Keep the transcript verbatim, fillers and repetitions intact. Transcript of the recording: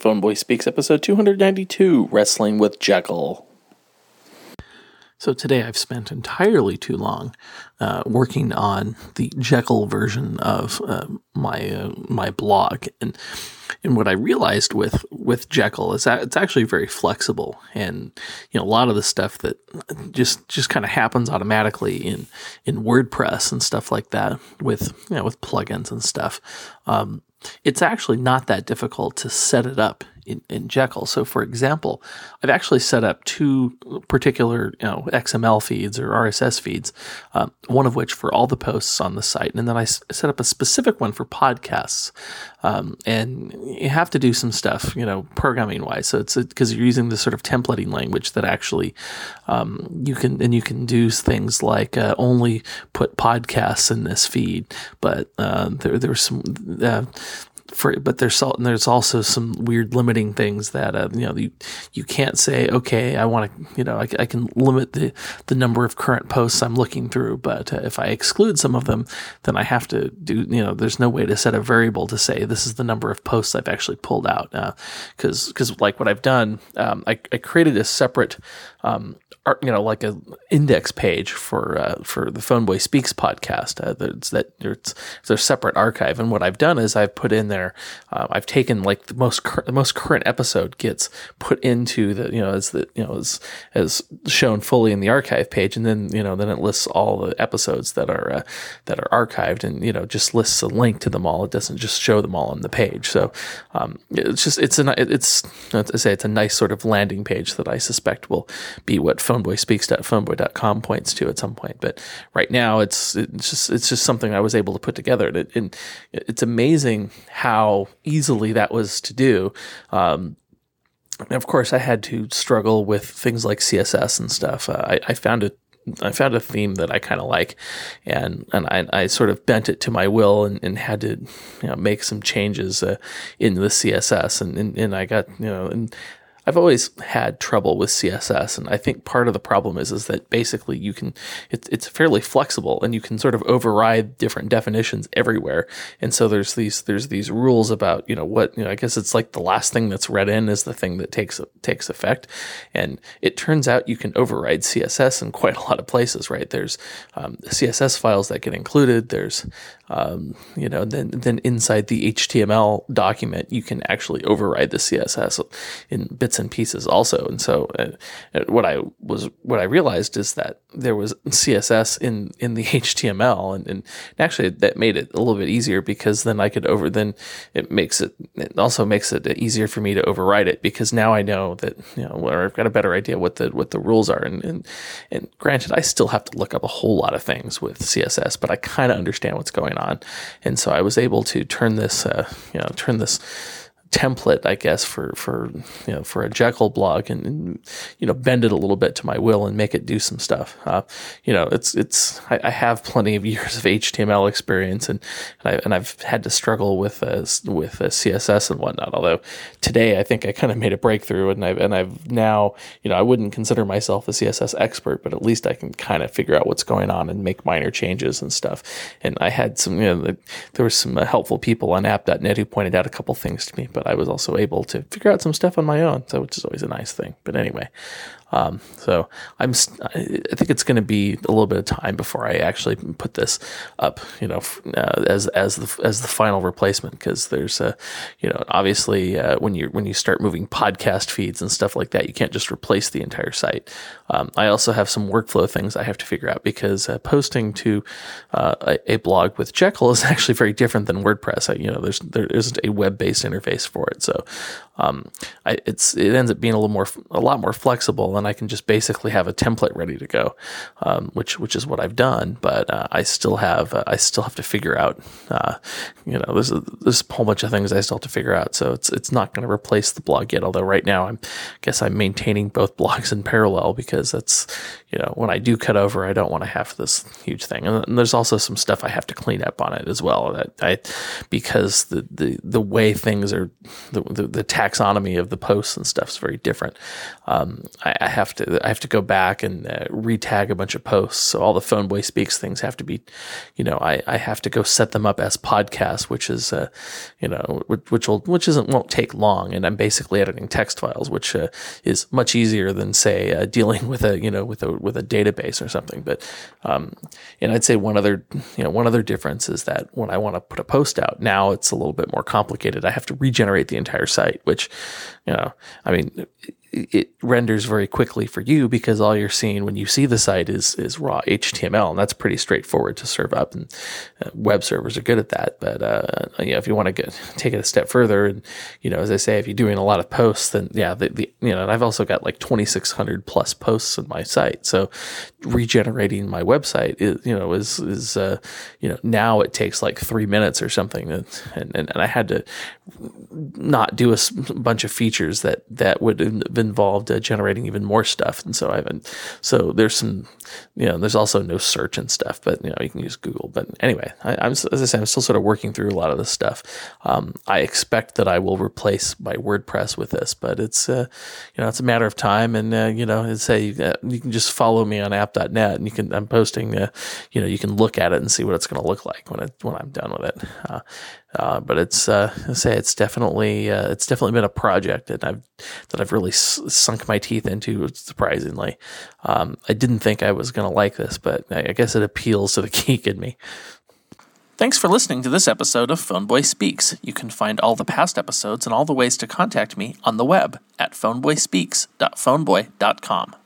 Phoneboy Speaks, episode two ninety-two, Wrestling with Jekyll. So today I've spent entirely too long uh, working on the Jekyll version of uh, my uh, my blog, and and what I realized with with Jekyll is that it's actually very flexible, and you know a lot of the stuff that just just kind of happens automatically in in WordPress and stuff like that with you know with plugins and stuff. Um, it's actually not that difficult to set it up in, in Jekyll. So for example, I've actually set up two particular, you know, X M L feeds or R S S feeds, um, one of which for all the posts on the site. And then I s- set up a specific one for podcasts. Um, and you have to do some stuff, you know, programming wise. So it's because you're using this sort of templating language that actually, um, you can, and you can do things like, uh, only put podcasts in this feed, but, uh, there, there's some, uh, For, but there's and there's also some weird limiting things that uh, you know you you can't say, okay, I want to, you know I, I can limit the the number of current posts I'm looking through, but uh, if I exclude some of them, then I have to do, you know there's no way to set a variable to say this is the number of posts I've actually pulled out, because uh, because like what I've done, um, I, I created a separate um, art, you know like a index page for uh, for the Phoneboy Speaks podcast. Uh, that's that it's, it's a separate archive, and what I've done is I've put in there. Uh, I've taken like the most cur- the most current episode gets put into the you know as the you know as as shown fully in the archive page, and then you know then it lists all the episodes that are uh, that are archived, and you know just lists a link to them all. It doesn't just show them all on the page. So um, it's just it's a it's I say it's a nice sort of landing page that I suspect will be what phoneboy speaks dot phoneboy dot com points to at some point. But right now it's it's just it's just something I was able to put together, and, it, and it's amazing how how easily that was to do. Um, and of course, I had to struggle with things like C S S and stuff. Uh, I, I found a I found a theme that I kind of like, and and I, I sort of bent it to my will, and, and had to you know make some changes uh, in the C S S, and, and and I got you know and. I've always had trouble with C S S, and I think part of the problem is is that basically you can it's it's fairly flexible, and you can sort of override different definitions everywhere. And so there's these there's these rules about you know what you know I guess it's like the last thing that's read in is the thing that takes takes effect. And it turns out you can override C S S in quite a lot of places, right? There's um, C S S files that get included. There's um, you know then then inside the H T M L document you can actually override the C S S in bits and pieces also. And so uh, what I was what I realized is that there was C S S in in the H T M L, and, and actually that made it a little bit easier, because then I could over then it makes it it also makes it easier for me to override it, because now I know that you know where I've got a better idea what the what the rules are. And and, and granted, I still have to look up a whole lot of things with C S S, but I kind of understand what's going on. And so I was able to turn this uh, you know turn this template, I guess, for for you know for a Jekyll blog, and, and you know bend it a little bit to my will and make it do some stuff. Uh, you know, it's it's I, I have plenty of years of H T M L experience, and and, I, and I've had to struggle with uh, with uh, C S S and whatnot. Although today I think I kind of made a breakthrough, and I've and I've now you know I wouldn't consider myself a C S S expert, but at least I can kind of figure out what's going on and make minor changes and stuff. And I had some you know there were some uh, helpful people on app dot net who pointed out a couple things to me, but I was also able to figure out some stuff on my own, so which is always a nice thing. But anyway, um, so I'm I think it's going to be a little bit of time before I actually put this up, you know, uh, as as the as the final replacement, because there's a, you know, obviously uh, when you when you start moving podcast feeds and stuff like that, you can't just replace the entire site. Um, I also have some workflow things I have to figure out, because uh, posting to uh, a, a blog with Jekyll is actually very different than WordPress. I, you know, there's there isn't a web-based interface for it, so um, I, it's it ends up being a little more a lot more flexible, and I can just basically have a template ready to go, um, which which is what I've done. But uh, I still have uh, I still have to figure out, uh, you know, there's a, there's a whole bunch of things I still have to figure out. So it's it's not going to replace the blog yet. Although right now I'm I guess I'm maintaining both blogs in parallel, because that's you know when I do cut over, I don't want to have this huge thing. And, and there's also some stuff I have to clean up on it as well. That I because the the, the way things are the the, the taxonomy of the posts and stuff is very different. Um, I, I have to I have to go back and uh, retag a bunch of posts. So all the Phone Boy Speaks things have to be, you know, I, I have to go set them up as podcasts, which is, uh, you know, which, which will which isn't won't take long. And I'm basically editing text files, which uh, is much easier than say uh, dealing with a you know with a with a database or something. But um, and I'd say one other you know one other difference is that when I want to put a post out now, it's a little bit more complicated. I have to regenerate the entire site, which, you know, I mean, it, it renders very quickly for you because all you're seeing when you see the site is is raw H T M L, and that's pretty straightforward to serve up, and uh, web servers are good at that. But uh, you know, if you want to get, take it a step further, and you know, as I say, if you're doing a lot of posts, then yeah, the, the you know, and I've also got like twenty-six hundred plus posts on my site, so regenerating my website is you know is is uh, you know now it takes like three minutes or something, and and, and I had to not do a bunch of features that that would have involved uh, generating even more stuff, and so I haven't. So there's some, you know, there's also no search and stuff, but you know, you can use Google. But anyway, I, I'm as I say, I'm still sort of working through a lot of this stuff. Um, I expect that I will replace my WordPress with this, but it's uh, you know, it's a matter of time, and uh, you know, say uh, you can just follow me on app dot net, and you can I'm posting, uh, you know, you can look at it and see what it's going to look like when it when I'm done with it. Uh, Uh, but it's, uh, I say it's definitely, uh, it's definitely been a project that I've, that I've really s- sunk my teeth into, surprisingly. Um, I didn't think I was going to like this, but I, I guess it appeals to the geek in me. Thanks for listening to this episode of Phone Boy Speaks. You can find all the past episodes and all the ways to contact me on the web at phoneboyspeaks dot phoneboy dot com.